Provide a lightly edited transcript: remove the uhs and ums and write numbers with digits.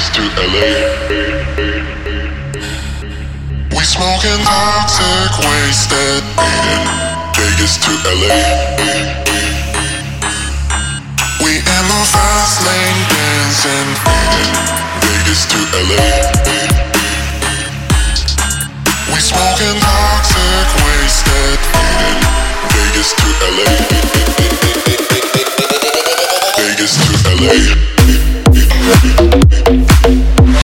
Vegas to LA. We smoking toxic, wasted, faded. Vegas to LA. We in the fast lane dancing, faded. Vegas to LA.